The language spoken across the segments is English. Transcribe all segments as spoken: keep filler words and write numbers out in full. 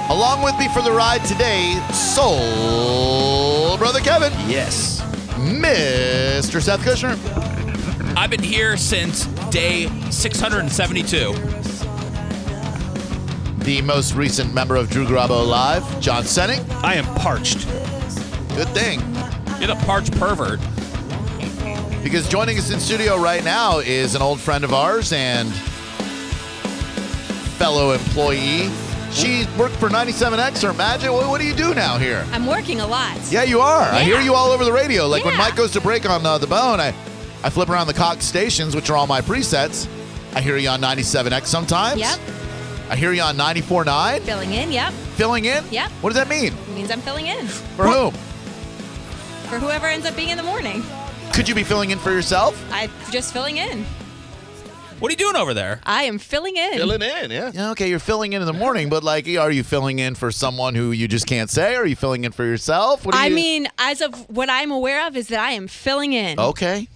Along with me for the ride today, Soul Brother Kevin. Yes. Mister Seth Kushner. I've been here since day six hundred seventy-two. The most recent member of Drew Garabo Live, John Senning. I am parched. Good thing. You're the parched pervert. Because joining us in studio right now is an old friend of ours and fellow employee. She worked for ninety-seven X or Imagine. What, what do you do now here? I'm working a lot. Yeah, you are. Yeah. I hear you all over the radio. Like Yeah. when Mike goes to break on uh, the Bone, I, I flip around the Cox stations, which are all my presets. I hear you on ninety-seven X sometimes. Yep. I hear you on ninety-four point nine. Filling in, yep. Filling in? Yep. What does that mean? It means I'm filling in. For whom? For whoever ends up being in the morning. Could you be filling in for yourself? I'm just filling in. What are you doing over there? I am filling in. Filling in, yeah. Yeah, okay, you're filling in in the morning, but like, are you filling in for someone who you just can't say? Or are you filling in for yourself? What do I you... mean, as of what I'm aware of is that I am filling in. Okay.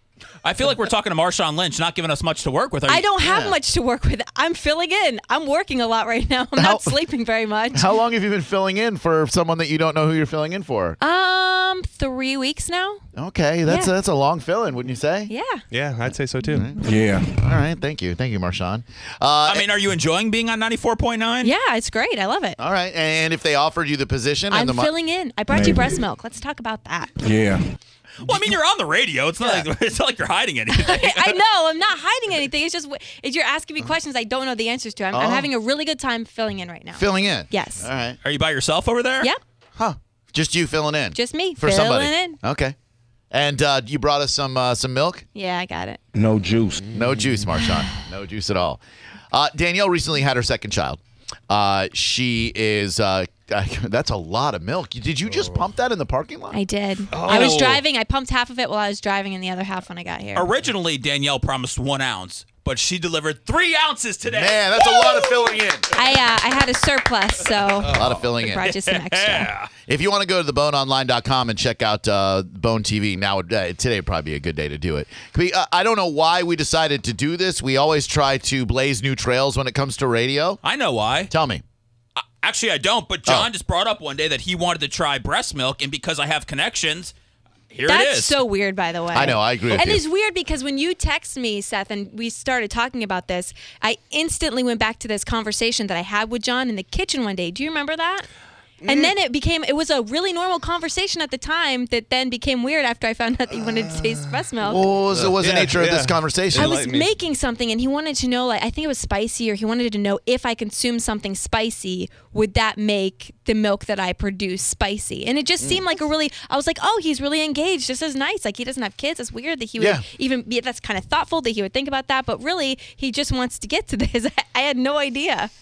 I feel like we're talking to Marshawn Lynch, not giving us much to work with. Are I you- don't have Yeah. much to work with. I'm filling in. I'm working a lot right now. I'm How- not sleeping very much. How long have you been filling in for someone that you don't know who you're filling in for? Um, three weeks now. Okay, that's Yeah. that's a long fill-in, wouldn't you say? Yeah. Yeah, I'd say so too. Yeah. All right, thank you. Thank you, Marshawn. Uh, I mean, are you enjoying being on ninety-four point nine? Yeah, it's great. I love it. all right, and if they offered you the position I'm and the mo- filling in. I brought you Maybe. breast milk. Let's talk about that. Yeah. Well, I mean, you're on the radio. It's not Yeah. like it's not like you're hiding anything. I know. I'm not hiding anything. It's just if you're asking me questions I don't know the answers to. I'm, I'm Oh. having a really good time filling in right now. filling in? Yes. All right. Are you by yourself over there? Yep. Huh. Just you filling in? Just me For filling somebody. in. Okay. And uh, you brought us some uh, some milk? Yeah, I got it. No juice. No juice, Marshawn. No juice at all. Uh, Danielle recently had her second child. Uh, she is, uh, that's a lot of milk. Did you just pump that in the parking lot? I did. I was Oh. driving. I pumped half of it while I was driving and the other half when I got here. Originally, Danielle promised one ounce, but she delivered three ounces today. Man, that's a lot of filling in. I uh, I had a surplus, so A lot of filling I in. brought you some extra. Yeah. If you want to go to the bone online dot com and check out uh, Bone T V, now uh, today would probably be a good day to do it. We, uh, I don't know why we decided to do this. We always try to blaze new trails when it comes to radio. I know why. Tell me. Actually, I don't, but John Oh. just brought up one day that he wanted to try breast milk, and because I have connections, here That's it is. so weird, by the way. I know, I agree with And you. it's weird because when you text me, Seth, and we started talking about this, I instantly went back to this conversation that I had with John in the kitchen one day. Do you remember that? And then it became, it was a really normal conversation at the time that then became weird after I found out that you wanted to taste breast milk. What was, what was the Yeah, nature of yeah. this conversation? I was Enlighten me. making something and he wanted to know, like, I think it was spicy, or he wanted to know if I consume something spicy, would that make the milk that I produce spicy? And it just seemed like a really, I was like, oh, he's really engaged. This is nice. Like, he doesn't have kids. It's weird that he would Yeah. even be, that's kind of thoughtful that he would think about that. But really, he just wants to get to this. I had no idea.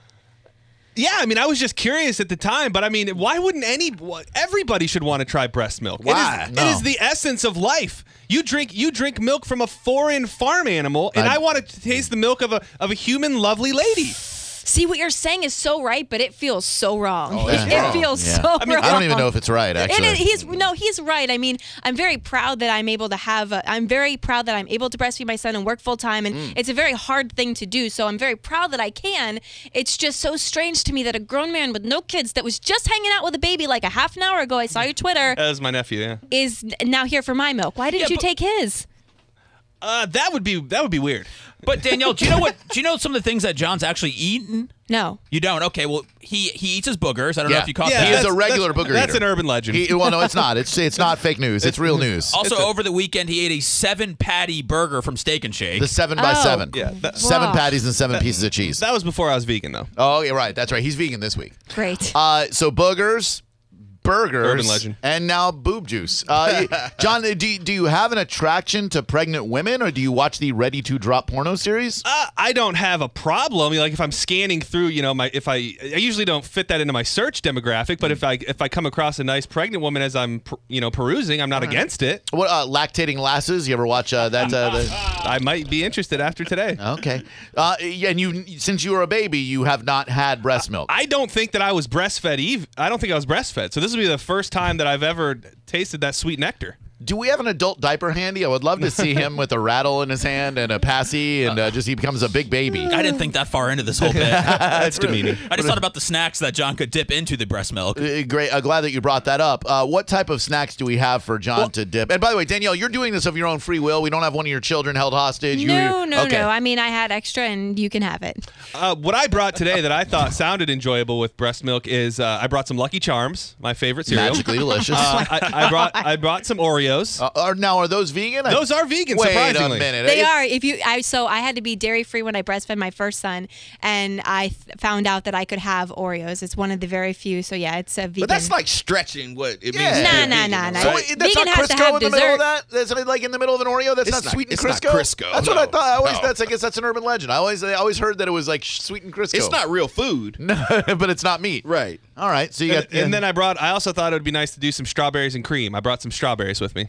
Yeah, I mean, I was just curious at the time, but I mean, why wouldn't any? Everybody should want to try breast milk. Why? It is, No. it is the essence of life. You drink, you drink milk from a foreign farm animal, and I- I, want to taste the milk of a of a human, lovely lady. See, what you're saying is so right, but it feels so wrong. Oh, it's it wrong. feels Yeah. so I mean, wrong. I don't even know if it's right, And actually. it, he's no, he's right. I mean, I'm very proud that I'm able to have. A, I'm very proud that I'm able to breastfeed my son and work full time, and Mm. it's a very hard thing to do. So I'm very proud that I can. It's just so strange to me that a grown man with no kids that was just hanging out with a baby like a half an hour ago, I saw your Twitter, That was my nephew. Yeah, is now here for my milk. Why didn't Yeah, you but- take his? uh, that would be that would be weird. But Danielle, do you know what? Do you know some of the things that John's actually eaten? No. You don't? Okay. Well, he he eats his boogers. I don't know Yeah. if you caught Yeah, He that. is a that's- regular that's- booger That's eater. an urban legend. He, well, no, it's not. It's it's not fake news. It's real news. Also, It's a- over the weekend, he ate a seven patty burger from Steak and Shake. The seven by Oh. seven. Yeah, that- seven Wow. patties and seven pieces of cheese. that was before I was vegan, though. Oh, yeah, right. That's right. He's vegan this week. Great. Uh, so boogers, burgers, Urban legend. and now boob juice. Uh, John, do you, do you have an attraction to pregnant women, or do you watch the Ready to Drop porno series? Uh, I don't have a problem. Like if I'm scanning through, you know, my if I I usually don't fit that into my search demographic, but if I if I come across a nice pregnant woman as I'm per- you know perusing, I'm not against it. What uh, lactating lasses? You ever watch uh, that? Uh, the, I might be interested after today. okay, uh, yeah, and you since you were a baby, you have not had breast milk. I don't think that I was breastfed. Eve, I don't think I was breastfed. So this will be the first time that I've ever tasted that sweet nectar. Do we have an adult diaper handy? I would love to see him with a rattle in his hand and a passy, and uh, just he becomes a big baby. I didn't think that far into this whole bit. That's demeaning. I just thought about the snacks that John could dip into the breast milk. Uh, Great. I'm glad that you brought that up. Uh, what type of snacks do we have for John well, to dip? And by the way, Danielle, you're doing this of your own free will. We don't have one of your children held hostage. No, you, no, okay. no. I mean, I had extra, and you can have it. Uh, what I brought today that I thought sounded enjoyable with breast milk is uh, I brought some Lucky Charms, my favorite cereal. Magically delicious. Uh, I, I brought I brought some Oreos. Uh, are, now, are those vegan? Those are vegan, Wait surprisingly. a minute. They are. If you, I so I had to be dairy free when I breastfed my first son, and I th- found out that I could have Oreos. It's one of the very few. So yeah, it's a vegan. But that's like stretching what it Yeah. means. to Nah, be nah, vegan, nah, right? nah. So Vegan that's not has to Crisco have in the middle of dessert. that? That's like in the middle of an Oreo? That's It's not, not- sweetened it's Crisco? not Crisco, That's what I no. thought. I always, No. that's, I guess that's an urban legend. I always I always heard that it was like sweetened Crisco. It's not real food. No, but it's not meat. Right. All right. So you And, got. and then I brought. I also thought it would be nice to do some strawberries and cream. I brought some strawberries with me.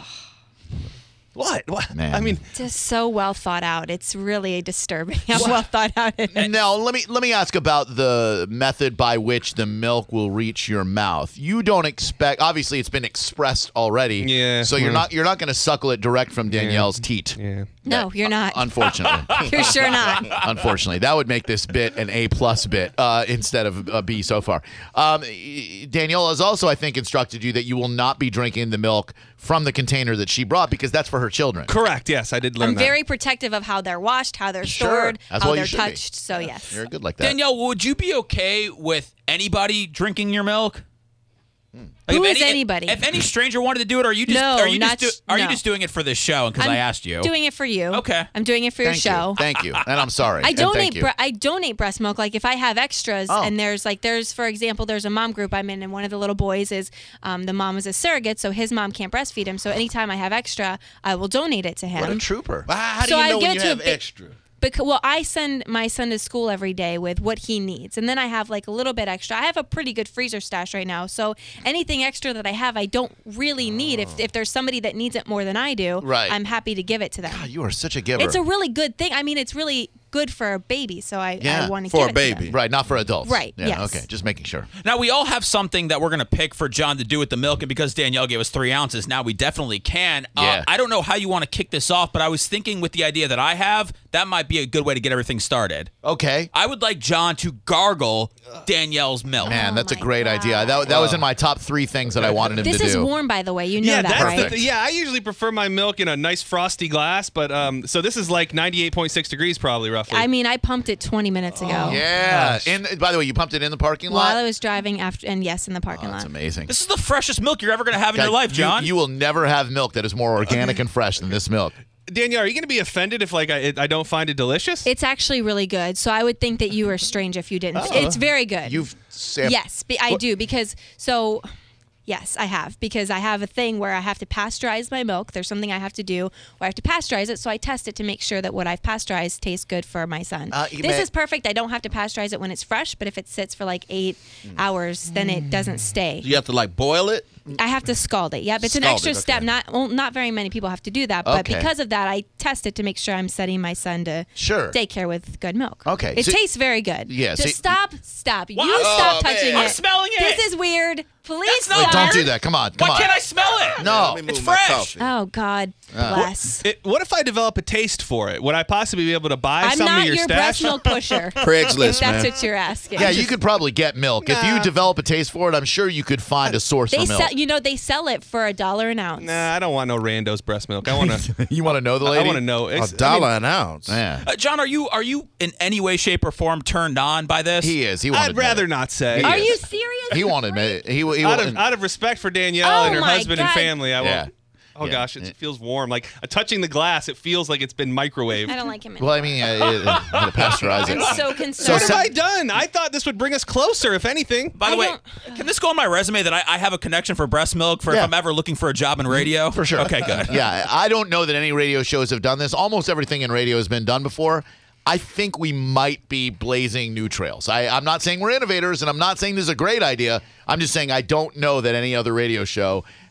What? What? Man. I mean, Just so well thought out. It's really disturbing how well thought out it is. Now let me let me ask about the method by which the milk will reach your mouth. You don't expect. Obviously, it's been expressed already. Yeah. So you're Mm. not you're not going to suckle it direct from Danielle's teat. yeah. No, you're not. Unfortunately. You're sure not. Unfortunately, that would make this bit an A plus bit uh, instead of a B so far. Um, Danielle has also, I think, instructed you that you will not be drinking the milk from the container that she brought because that's for her children. Correct. Yes, I did learn I'm that. very protective of how they're washed, how they're Sure. stored, That's how what you they're should be. touched. So yes. You're good like that. Danielle, would you be okay with anybody drinking your milk? Like Who if is any, anybody? If any stranger wanted to do it, are you just No, are you not just sh- do, are you no. just doing it for this show? Because I I'm asked you. Doing it for you. Okay. I'm doing it for your Thank show. you. Thank you. And I'm sorry. I And thank donate. you. Bre- I donate breast milk. Like if I have extras, Oh. and there's like there's for example, there's a mom group I'm in, and one of the little boys is um, the mom is a surrogate, so his mom can't breastfeed him. So anytime I have extra, I will donate it to him. What a trooper. But how, how do So you I know when get you to a have big- extra? Because well, I send my son to school every day with what he needs, and then I have like a little bit extra. I have a pretty good freezer stash right now, so anything extra that I have, I don't really need. If if there's somebody that needs it more than I do, Right. I'm happy to give it to them. God, you are such a giver. It's a really good thing. I mean, it's really good for a baby, so I, Yeah, I want to for give a it to baby. them. right, not for adults. Right, Yeah, yes. okay. Just making sure. Now we all have something that we're gonna pick for John to do with the milk, and because Danielle gave us three ounces, now we definitely can. Yeah. Uh, I don't know how you want to kick this off, but I was thinking with the idea that I have, that might be a good way to get everything started. Okay. I would like John to gargle Danielle's milk. Man, that's a my great God. idea. That, that was in my top three things that I wanted him This to is do. warm, by the way. You know Yeah, that, that's right? the th- yeah. I usually prefer my milk in a nice frosty glass, but um, so this is like ninety-eight point six degrees, probably roughly. I mean, I pumped it twenty minutes ago. Yeah. And by the way, you pumped it in the parking lot? While I was driving after, and yes, in the parking Oh, that's lot. amazing. This is the freshest milk you're ever gonna have in God, your life, you- John. You, will never have milk that is more organic and fresh than this milk. Danielle, are you going to be offended if like I, I don't find it delicious? It's actually really good. So I would think that you were strange if you didn't. It's very good. You've said Yes, be- I do because so. Yes, I have because I have a thing where I have to pasteurize my milk. There's something I have to do where I have to pasteurize it, so I test it to make sure that what I've pasteurized tastes good for my son. Uh, you this may- is perfect. I don't have to pasteurize it when it's fresh, but if it sits for like eight hours, then it doesn't stay. Do you have to like boil it? I have to scald it. Yep, it's an Scald extra it, okay. step. Not well, not very many people have to do that, but Okay. because of that, I test it to make sure I'm setting my son to Sure. daycare with good milk. Okay, it so- tastes very good. Yeah, Just so- stop, stop. Wow. You stop Oh, touching man. it. I'm smelling it. This is weird. Please That's not stop. Wait, don't do Weird. that. Come on. Come Why on. can't I smell it? No. Let me It's move my fresh. coffee. Oh God, bless. It, what if I develop a taste for it? Would I possibly be able to buy I'm some not of your, your stash? breast milk pusher. Craigslist, if that's man. what you're asking. Yeah, you could probably get milk. If you develop a taste for it, I'm sure you could find a source They for milk. sell, you know, they sell it for a dollar an ounce. Nah, I don't want no rando's breast milk. I want to. you want to know the I lady? want to know. A It's- dollar an ounce. Yeah. Uh, John, are you are you in any way, shape, or form turned on by this? He is. He won't I'd admit rather it. not say. Are He you is. serious? He won't admit it. He, he out won't. of out of respect for Danielle Oh and her my husband and God. family, I Yeah. won't. Oh Yeah. gosh, it feels warm. Like uh, touching the glass, it feels like it's been microwaved. I don't like him well, anymore. I mean, uh, it, it, I'm going to pasteurize I'm it. so What concerned. have I done? I thought this would bring us closer, if anything. By the I way, don't- can this go on my resume that I, I have a connection for breast milk for Yeah. if I'm ever looking for a job in radio? For sure. Okay, good. Yeah, I don't know that any radio shows have done this. Almost everything in radio has been done before. I think we might be blazing new trails. I, I'm not saying we're innovators, and I'm not saying this is a great idea. I'm just saying I don't know that any other radio show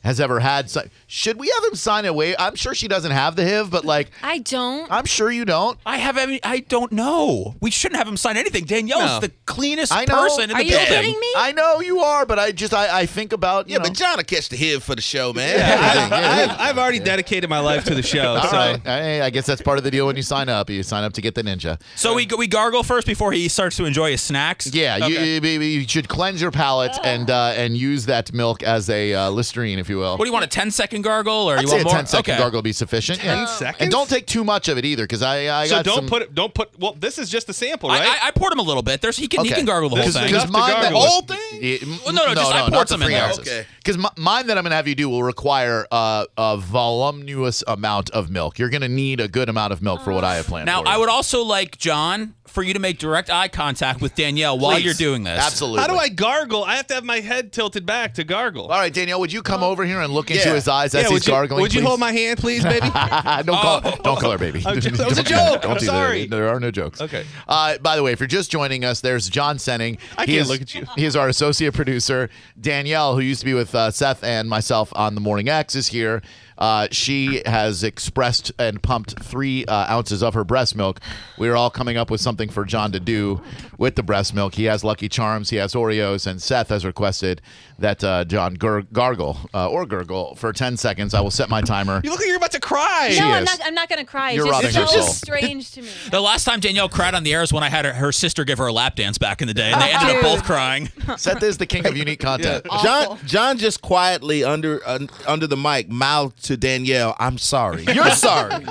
has ever had. Si- Should we have him sign a waiver? I'm sure she doesn't have the H I V, but like, I don't. I'm sure you don't. I have any, I don't know. We shouldn't have him sign anything. Danielle No. is the cleanest I know. person in Are the you building. kidding me? I know you are, but I just I, I think about you Yeah, know. but John will catch the H I V for the show, man. Yeah, I, I've, I've already dedicated my life to the show. All so. right. I, I guess that's part of the deal when you sign up. You sign up to get the ninja. So we we gargle first before he starts to enjoy his snacks. Yeah, you, you, you should cleanse your palate and uh, and use that milk as a uh, Listerine, if you will. What do you want? A ten second gargle, or I'd you say want a more? ten second okay. gargle will be sufficient. ten yeah. seconds? And don't take too much of it either, because I, I So got don't some, put it. Don't put. Well, this is just a sample, I, right? I, I poured him a little bit. There's he can he Okay. can gargle the whole This is thing. enough. Because mine, to that, gargle. The whole thing? Yeah, Well, no, no, just I poured not some the in there. ounces. Okay. Because m- mine that I'm gonna have you do will require uh, a voluminous amount of milk. You're gonna need a good amount of milk for what I have planned. Now, for you. I would also like, John, for you to make direct eye contact with Danielle while Please. you're doing this. Absolutely. How do I gargle? I have to have my head tilted back to gargle. All right, Danielle, would you come over here and look into Yeah. his eyes as Yeah, he's would you, gargling? would you please? hold my hand, please, baby? don't call, Oh. don't call her baby. I'm just- that was a Don't do joke. Don't I'm do that. sorry. There are no jokes. Okay. Uh, by the way, if you're just joining us, there's John Senning. I He can't is- look at you. He is our associate producer. Danielle, who used to be with uh, Seth and myself on the Morning X, is here. Uh, she has expressed and pumped three uh, ounces of her breast milk. We are all coming up with something for John to do with the breast milk. He has Lucky Charms, he has Oreos, and Seth has requested that uh, John gur- gargle uh, or gurgle for ten seconds. I will set my timer. You look like you're about to cry. She no, I'm is. not. I'm not gonna cry. You're It's robbing just her so soul. strange to me. The last time Danielle cried on the air is when I had her, her sister give her a lap dance back in the day, and they ended up Dude. both crying. Seth is the king of unique content. John John just quietly under uh, under the mic mouthed to Danielle, "I'm sorry. You're sorry." It's,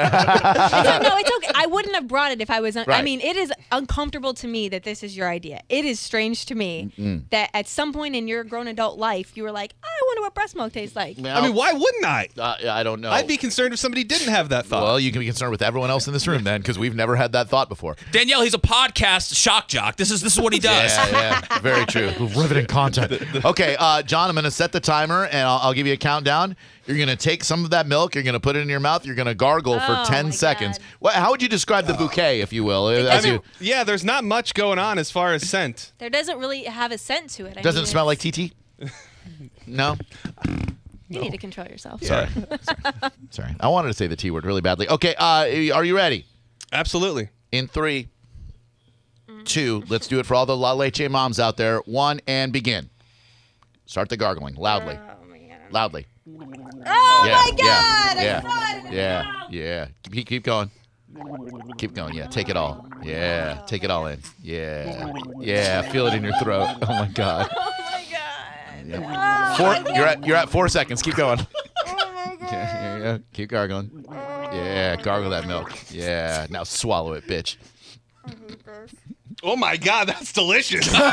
no, it's okay. I wouldn't have brought it if I was. Un- I Right. mean, it is uncomfortable to me that this is your idea. It is strange to me that at some point in your grown adult life, you were like, I wonder what breast milk tastes like. I mean, why wouldn't I? Uh, yeah, I don't know. I'd be concerned if somebody didn't have that thought. Well, you can be concerned with everyone else in this room then, because we've never had that thought before. Danielle, he's a podcast shock jock. This is this is what he does. Yeah, yeah, very true. Riveting content. Okay, uh, John, I'm going to set the timer, and I'll, I'll give you a countdown. You're going to take some of that milk, you're going to put it in your mouth, you're going to gargle Oh, for ten my seconds. God. What, how would you describe the bouquet, if you will? I As mean, you, yeah, there's not much going on as far as scent. There doesn't really have a scent to it. I doesn't mean, it smell like it's- T T? No? You need to control yourself. Sorry. Sorry. I wanted to say the T word really badly. Okay, uh, are you ready? Absolutely. In three, two, let's do it for all the La Leche moms out there. One, and begin. Start the gargling loudly. Oh my God. Loudly. Oh Yeah, my God! yeah, I yeah, saw it in yeah, my mouth. yeah. Keep, keep going. Keep going. Yeah, take it all. Yeah, take it all in. Yeah, yeah. Feel it in your throat. Oh my God. Oh my God. Four. You're at you're at four seconds. Keep going. Oh my God. Yeah, yeah, yeah. Keep gargling. Yeah, gargle that milk. Yeah. Now swallow it, bitch. Oh my God, that's delicious. Wow.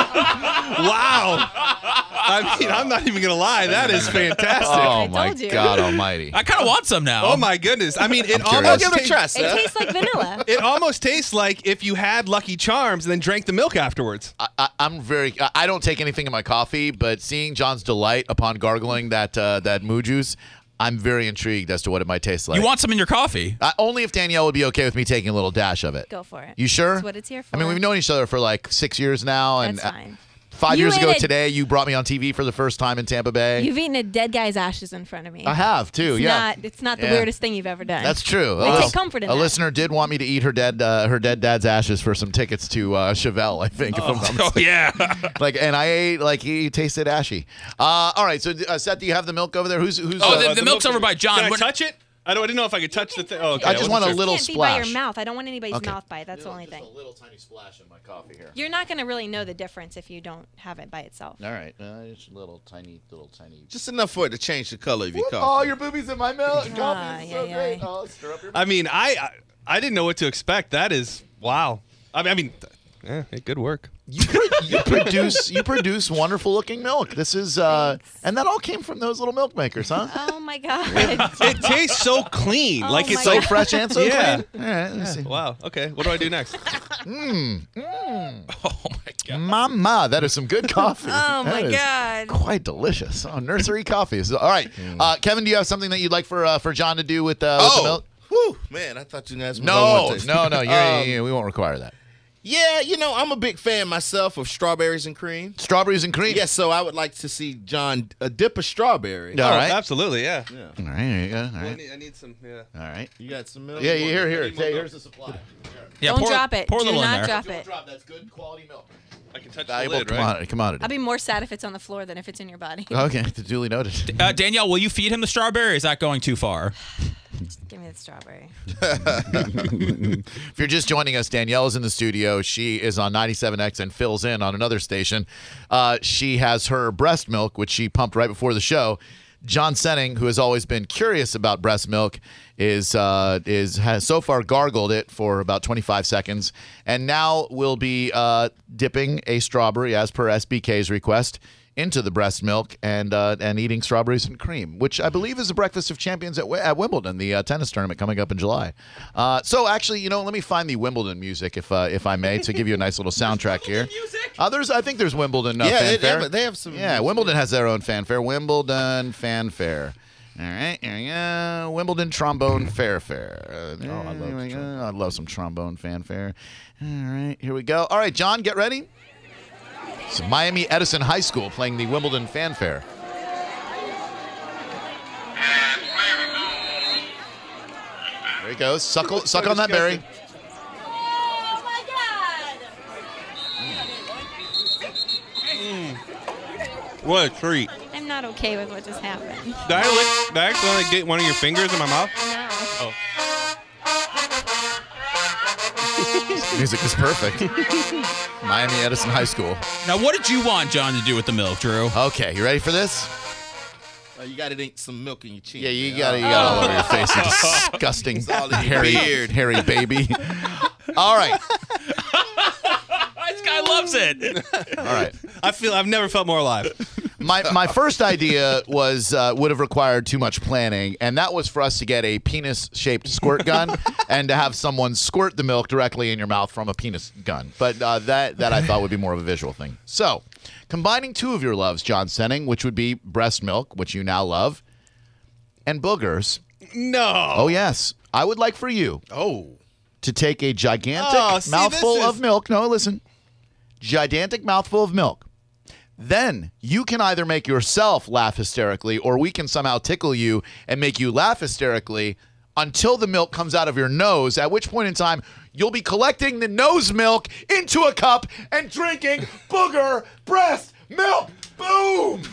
I mean, I'm not even gonna lie. That is fantastic. Oh I my told you. God Almighty. I kind of want some now. Oh my goodness. I mean, it curious. almost Give it a ta- try, It Seth. tastes like vanilla. It almost tastes like if you had Lucky Charms and then drank the milk afterwards. I, I, I'm very. I- I don't take anything in my coffee, but seeing John's delight upon gargling that uh, that moo juice, I'm very intrigued as to what it might taste like. You want some in your coffee? Uh, only if Danielle would be okay with me taking a little dash of it. Go for it. You sure? That's what it's here for. I mean, we've known each other for like six years now, and That's fine. uh, five You years ate ago it- today, you brought me on T V for the first time in Tampa Bay. You've eaten a dead guy's ashes in front of me. I have too. It's yeah, Not, it's not the Yeah. weirdest thing you've ever done. That's true. I A- take comfort in A that. listener did want me to eat her dead uh, her dead dad's ashes for some tickets to uh, Chevelle, I think. If I'm not Oh mistaken. yeah. Like, and I ate like he tasted ashy. Uh, all right, so uh, Seth, do you have the milk over there? Who's who's? Oh, uh, the, the milk's over by John. Can I What- touch it? I don't. I didn't know if I could touch the thing. Oh, okay. I just wasn't want a sure. little Can't be by your splash. mouth. I don't want anybody's Okay. mouth by it. That's the only thing. little tiny splash in my coffee here. You're not going to really know the difference if you don't have it by itself. All right, uh, just a little tiny, little tiny. Just enough for it to change the color of your Oh, coffee. your boobies in my milk. Coffee Ah, is yeah, so yeah. great. Oh, stir up your. I mean, I, I I didn't know what to expect. That is wow. I mean, I mean, th- yeah, hey, good work. You, pro- you produce you produce wonderful looking milk. This is uh, Thanks. and that all came from those little milk makers, huh? Oh my God. It tastes so clean. Oh like my it's So so God. fresh and so Yeah. clean. All right, let me see. wow. Okay, what do I do next? Oh my god. Mama, that is some good coffee. Oh my That is God. quite delicious. Oh, nursery coffee. So, all right, uh, Kevin, do you have something that you'd like for uh, for John to do with, uh, with the Oh, milk? whew, man, I thought you guys were No, one taste. no, no. You're, Um, you we won't require that. Yeah, you know, I'm a big fan myself of strawberries and cream. Strawberries and cream. Yes, so I would like to see John uh, dip a strawberry. All Oh, right. absolutely, yeah. Yeah. All right. Here you go. All I right. need, I need some, yeah. All right. You got some milk? Yeah, you here, here. Hey, here's the supply. Yeah, Don't pour, drop it. Pour a Do little in not there. drop Don't it. drop. That's good quality milk. I can touch Valuable the lid, right? commodity. commodity. I'll be more sad if it's on the floor than if it's in your body. Okay, duly noted. Uh, Danielle, will you feed him the strawberry? Or is that going too far? Give me the strawberry. If you're just joining us, Danielle is in the studio. She is on ninety-seven X and fills in on another station. Uh, she has her breast milk, which she pumped right before the show. John Senning, who has always been curious about breast milk, is uh, is has so far gargled it for about twenty-five seconds, and now will be uh, dipping a strawberry, as per S B K's request, into the breast milk and uh, and eating strawberries and cream, which I believe is the breakfast of champions at, at Wimbledon, the uh, tennis tournament coming up in July. Uh, so actually, you know, let me find the Wimbledon music, if uh, if I may, to give you a nice little soundtrack here. Uh, there's, I think there's Wimbledon uh, Yeah, they, they, fanfare. have, they have some. Yeah, Wimbledon has their own fanfare. Wimbledon fanfare. All right, here we go. Wimbledon trombone fanfare. Uh, oh, I love I love some trombone fanfare. All right, here we go. All right, John, get ready. It's Miami Edison High School playing the Wimbledon fanfare. There he goes. Suckle, suck on that berry. Oh my God! What a treat. I'm not okay with what just happened. Did I, lick, did I accidentally get one of your fingers in my mouth? No. Oh. Music is perfect. Miami Edison High School. Now, what did you want John to do with the milk, Drew? Okay, you ready for this? Uh, you got to eat some milk in your chin. Yeah, you got it. You got it all over your face. You disgusting, all in your hairy, beard. hairy baby. All right, This guy loves it. all right. I feel I've never felt more alive. My my first idea was uh, would have required too much planning, and that was for us to get a penis-shaped squirt gun and to have someone squirt the milk directly in your mouth from a penis gun. But uh, that that I thought would be more of a visual thing. So, combining two of your loves, John Senning, which would be breast milk, which you now love, and boogers. No. Oh yes, I would like for you Oh. to take a gigantic Oh, see, mouthful this is- of milk. No, listen. Gigantic mouthful of milk. Then you can either make yourself laugh hysterically, or we can somehow tickle you and make you laugh hysterically until the milk comes out of your nose, at which point in time you'll be collecting the nose milk into a cup and drinking booger breast milk. Boom!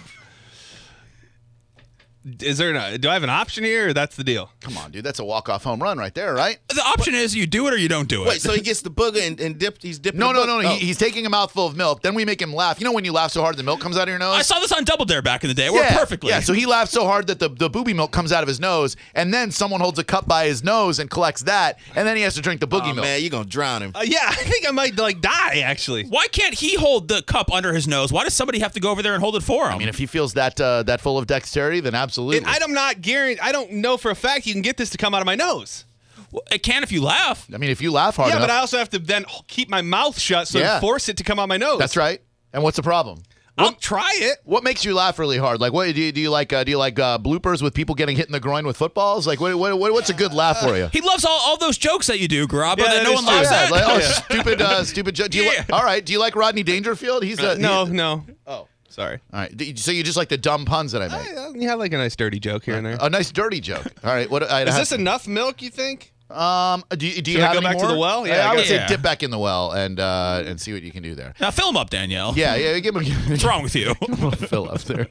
Is there an, do I have an option here, or that's the deal? Come on, dude. That's a walk-off home run right there, right? The option is you do it or you don't do it. Wait, so he gets the booger and, and dipped. He's dipping. No, the no, boog- no, no. Oh. He, he's taking a mouthful of milk. Then we make him laugh. You know when you laugh so hard the milk comes out of your nose? I saw this on Double Dare back in the day. It worked yeah, perfectly. Yeah, so he laughs so hard that the, the booby milk comes out of his nose, and then someone holds a cup by his nose and collects that, and then he has to drink the boogie Oh, milk. man, you're gonna drown him. Uh, yeah, I think I might like die actually. Why can't he hold the cup under his nose? Why does somebody have to go over there and hold it for him? I mean, if he feels that uh, that full of dexterity, then absolutely. And I'm not guaranteed. I don't know for a fact you can get this to come out of my nose. Well, it can if you laugh. I mean, if you laugh hard Yeah, enough, but I also have to then keep my mouth shut so Yeah. to force it to come out my nose. that's right. And what's the problem? I'll try it. What makes you laugh really hard? Like, what do you do? You like uh, do you like uh, bloopers with people getting hit in the groin with footballs? Like, what, what, what what's a good laugh for you? He loves all, all those jokes that you do, Garabo, Yeah, that that no is one true. laughs yeah, at. like, oh, stupid, uh, stupid joke. Do you Yeah. li- all right? Do you like Rodney Dangerfield? He's a No, he- no. Oh, Sorry. all right. Do you- So you just like the dumb puns that I make? I, you have like a nice dirty joke here and there. A nice dirty joke. All right. What? I, Is this enough milk, you think? Um, do you, do you Should I have go any back to more? the well? Yeah, I, I would guess- say Yeah. dip back in the well and uh, and see what you can do there. Now, fill him up, Danielle. Yeah, yeah, give him What's wrong with you? a fill up there.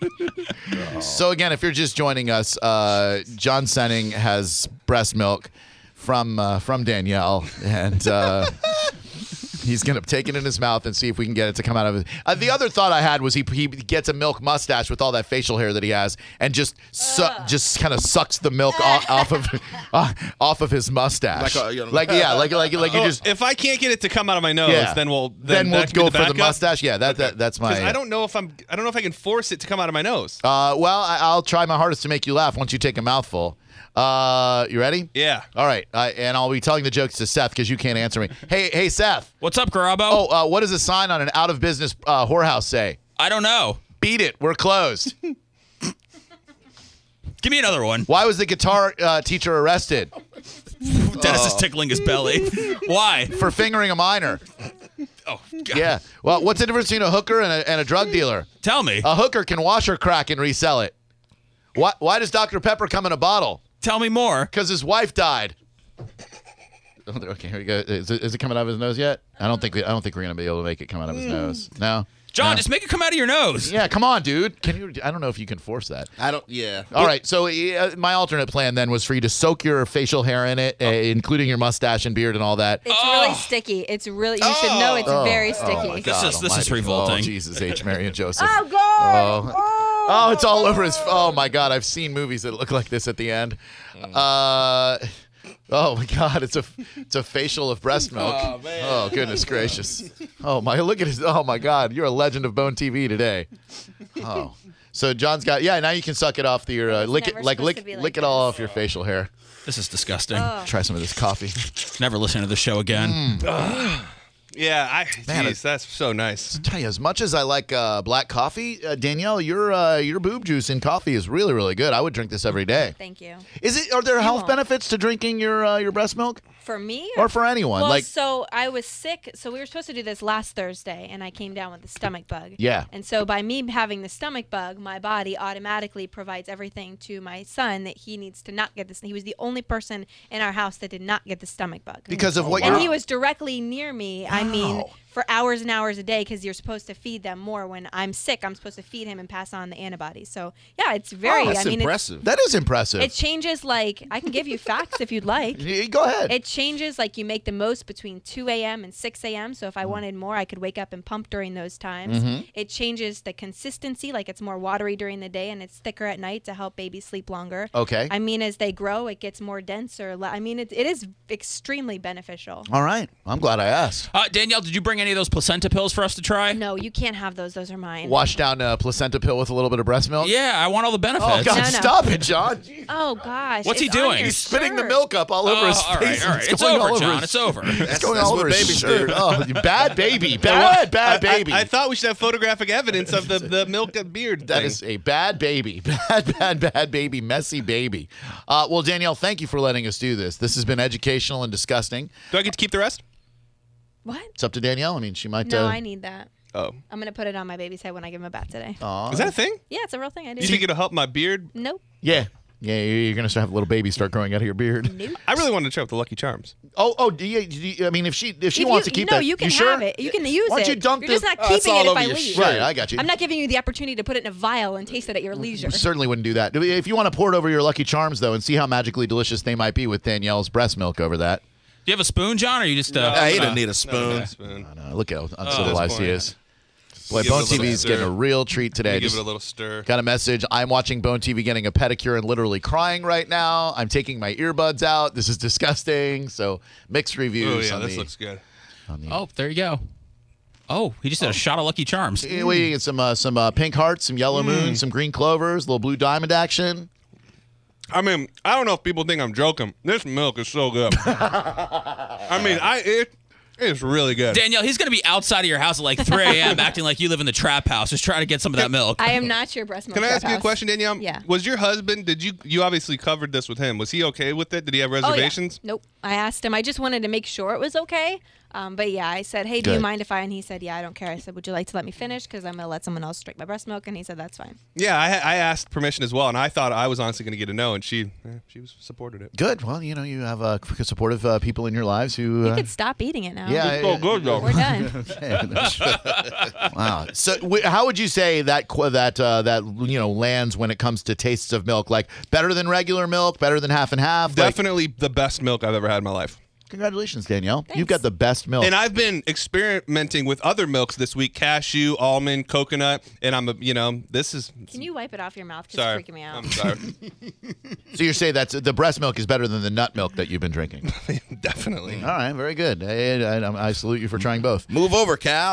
So again, if you're just joining us, uh, John Senning has breast milk from uh, from Danielle, and uh, he's gonna take it in his mouth and see if we can get it to come out of it. Uh, the other thought I had was he he gets a milk mustache with all that facial hair that he has, and just su- just kind of sucks the milk off, off of uh, off of his mustache. Like a- you know- like yeah, like like like you Oh, just if I can't get it to come out of my nose, yeah. then we'll then, then, we'll that can be go the for the backup? mustache. Yeah, that, that that's my. 'Cause I don't know if I'm. I don't know if I can force it to come out of my nose. Uh, well, I, I'll try my hardest to make you laugh once you take a mouthful. Uh, you ready? Yeah. All right. Uh, and I'll be telling the jokes to Seth because you can't answer me. Hey, hey, Seth. What's up, Garabo? Oh, uh, what does a sign on an out of business uh, whorehouse say? I don't know. Beat it. We're closed. Give me another one. Why was the guitar uh, teacher arrested? Dennis is tickling his belly. Why? For fingering a minor. Oh, God. Yeah. Well, what's the difference between a hooker and a, and a drug dealer? Tell me. A hooker can wash her crack and resell it. Why, why does Doctor Pepper come in a bottle? Tell me more. Because his wife died. Okay, here we go. Is it, is it coming out of his nose yet? I don't think we, I don't think we're gonna be able to make it come out of his nose. No. John, No? just make it come out of your nose. Yeah, come on, dude. Can you? I don't know if you can force that. I don't. Yeah. All right. So uh, my alternate plan then was for you to soak your facial hair in it, uh, including your mustache and beard and all that. It's Oh. really sticky. It's really. You should know it's very sticky. Oh, my This God is- this is almighty. revolting. Oh, Jesus H. Mary and Joseph. Oh God! Oh. Oh, it's all over his. Oh my God, I've seen movies that look like this at the end. Uh, oh my God, it's a it's a facial of breast milk. Oh, man. Oh, goodness gracious. Oh my, look at his. Oh my God, you're a legend of Bone T V today. Oh, so John's got yeah. Now you can suck it off the your uh, lick it never like supposed lick to be like lick it all this. off your facial hair. This is disgusting. Try some of this coffee. Never listen to the show again. Yeah, I. Man, Jeez, that's so nice. Tell you, as much as I like uh, black coffee, uh, Danielle, your uh, your boob juice in coffee is really really good. I would drink this every day. Thank you. Is it? Are there health won't. benefits to drinking your uh, your breast milk, For me, or for anyone? Well, like, so I was sick. So we were supposed to do this last Thursday, and I came down with the stomach bug. Yeah. And so by me having the stomach bug, my body automatically provides everything to my son that he needs to not get this. He was the only person in our house that did not get the stomach bug. because of what and you're. he was directly near me. I mean, Wow. for hours and hours a day, because you're supposed to feed them more. When I'm sick, I'm supposed to feed him and pass on the antibodies. So yeah, it's very. Oh, that's I mean, it's- impressive. That is impressive. it changes like I can give you facts if you'd like. Y- Go ahead. It changes like you make the most between two a.m. and six a.m. So if I wanted more, I could wake up and pump during those times. It changes the consistency, like it's more watery during the day and it's thicker at night to help babies sleep longer. Okay. I mean, as they grow, it gets more denser. Le- I mean, it, it is extremely beneficial. All right. I'm glad I asked. Uh, Danielle, did you bring any of those placenta pills for us to try? No, you can't have those. Those are mine. Wash down a placenta pill with a little bit of breast milk. Yeah, I want all the benefits. Oh God, No, no. stop it, John. Jeez. Oh gosh. What's he it's on doing? your He's spitting the shirt. milk up all over Oh, his all right, face. all right. It's going over, all John. his- It's over. It's going that's all what over his babies shirt. do. Oh, you bad baby. Bad, bad baby. I, I thought we should have photographic evidence of the, the milk and beard That thing. is a bad baby. Bad, bad, bad baby. Messy baby. Uh, well, Danielle, thank you for letting us do this. This has been educational and disgusting. Do I get to keep the rest? What? It's up to Danielle. I mean, she might. No, uh, I need that. Oh. I'm gonna put it on my baby's head when I give him a bath today. aw. Is that a thing? Yeah, it's a real thing. I do. You think it'll help my beard? Nope. Yeah. Yeah, you're going to start have a little baby start growing out of your beard. Nope. I really wanted to try with the Lucky Charms. Oh, oh, do you, do you- I mean, if she if she If wants you, to keep no, that, you can sure? have it. You can use Why don't it. you dunk You're just the- not Oh, it's keeping all it if over I your leave. shirt. Right, I got you. I'm not giving you the opportunity to put it in a vial and taste it at your leisure. Certainly wouldn't do that. If you want to pour it over your Lucky Charms, though, and see how magically delicious they might be with Danielle's breast milk over that. Do you have a spoon, John, or you just? Uh, I uh, don't need a spoon. spoon. Uh, look how uncivilized he point. is. Boy, Give it a Bone T little V's getting a stir. real treat today. Give Just it a little stir. got a message. I'm watching Bone T V getting a pedicure and literally crying right now. I'm taking my earbuds out. This is disgusting. So mixed Oh reviews. yeah, on this the, looks good. Oh, there you go. Oh, he just did a shot of Lucky Charms. Yeah, we get some uh, some uh, pink hearts, some yellow moons, some green clovers, a little blue diamond action. I mean, I don't know if people think I'm joking. This milk is so good. I mean, I it it's really good. Danielle, he's going to be outside of your house at like three a.m. acting like you live in the trap house, just trying to get some of that milk. I am not your breast milk. Can I ask trap you a house. question, Danielle? Yeah. Was your husband? Did you? You obviously covered this with him. Was he okay with it? Did he have Oh, yeah. reservations? Nope. I asked him. I just wanted to make sure it was okay. Um, but yeah, I said, hey, do you Good. mind if I? And he said, yeah, I don't care. I said, would you like to let me finish? Because I'm going to let someone else drink my breast milk. And he said, that's fine. Yeah, I, I asked permission as well, and I thought I was honestly going to get a no, and she eh, she was supported it. Good. Well, you know, you have uh, supportive uh, people in your lives who. You Uh, could stop eating it now. yeah. So good though. We're done. Wow. So, w- how would you say that qu- that uh, that you know lands when it comes to tastes of milk? Like better than regular milk, better than half and half. Like, Definitely the best milk I've ever had in my life. congratulations, Danielle. You've Thanks. got the best milk. And I've been experimenting with other milks this week: cashew, almond, coconut, and I'm a, you know, this is. Can you wipe it off your mouth? Because Sorry, it's freaking me out. I'm sorry. so you're saying that the breast milk is better than the nut milk that you've been drinking? Definitely. All right, very good. I, I, I salute you for trying both. Move over, Cal.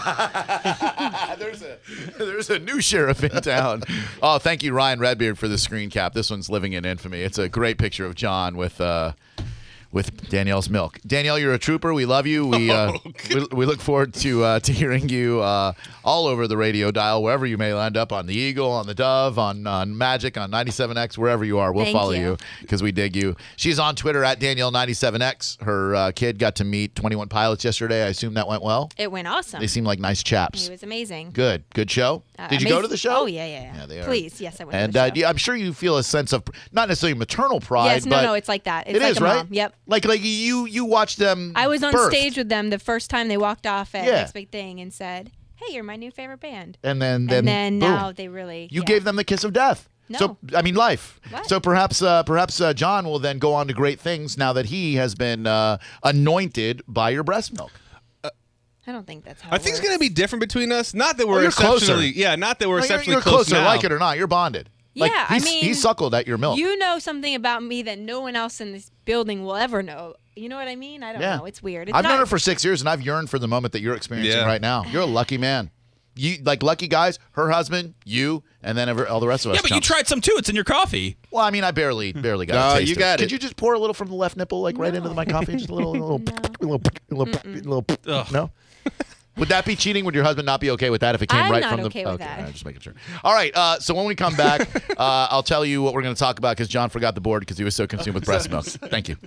there's a there's a new sheriff in town. Oh, thank you, Ryan Redbeard, for the screen cap. This one's living in infamy. It's a great picture of John with uh, with Danielle's milk. Danielle, you're a trooper. We love you. We uh, Oh, we, we look forward to uh, to hearing you uh, all over the radio dial, wherever you may land up, on the Eagle, on the Dove, on, on Magic, on ninety-seven X, wherever you are. We'll Thank follow you. you because we dig you. She's on Twitter at Danielle ninety-seven X. Her uh, kid got to meet twenty-one Pilots yesterday. I assume that went well. It went awesome. They seem like nice chaps. It was amazing. Good. Good show. Uh, Did you go amazing- to the show? Oh yeah, yeah, yeah. Yeah, they are. Please, yes, I went. And to the uh, show. yeah, I'm sure you feel a sense of not necessarily maternal pride. Yes, no, but no, it's like that. It's it like is, a right? mom. Yep. Like like you you watched them. I was on birthed, stage with them the first time they walked off at Yeah. Next Big Thing and said, "Hey, you're my new favorite band." and then then and then boom. now they really You yeah. gave them the kiss of death. No. So I mean, life. What? So perhaps, uh, perhaps uh, John will then go on to great things now that he has been uh, anointed by your breast milk. I don't think that's how. I it think it's works. going to be different betwing us. Not that we're Oh, you're closer. exceptionally, yeah, not that we're Well, you're exceptionally you're close closer, now. like it or not. You're bonded. Like, Yeah, I he's, mean, he suckled at your milk. You know something about me that no one else in this building will ever know. You know what I mean? I don't yeah, know. It's weird. It's I've not, known her for six years, and I've yearned for the moment that you're experiencing Yeah. right now. You're a lucky man. You like lucky guys. Her husband, you, and then every, all the rest of us. Yeah, but you chumps. tried some too. It's in your coffee. Well, I mean, I barely, barely got No, a taste you of got Could it. you just pour a little from the left nipple, like right into my coffee? Just a little, a little, a little, a little, a little. No. Would that be cheating? Would your husband not be okay with that if it came I'm right not from the? okay with that. all right, just making sure. All right. Uh, so when we come back, uh, I'll tell you what we're going to talk about because John forgot the board because he was so consumed with breast milk. Thank you.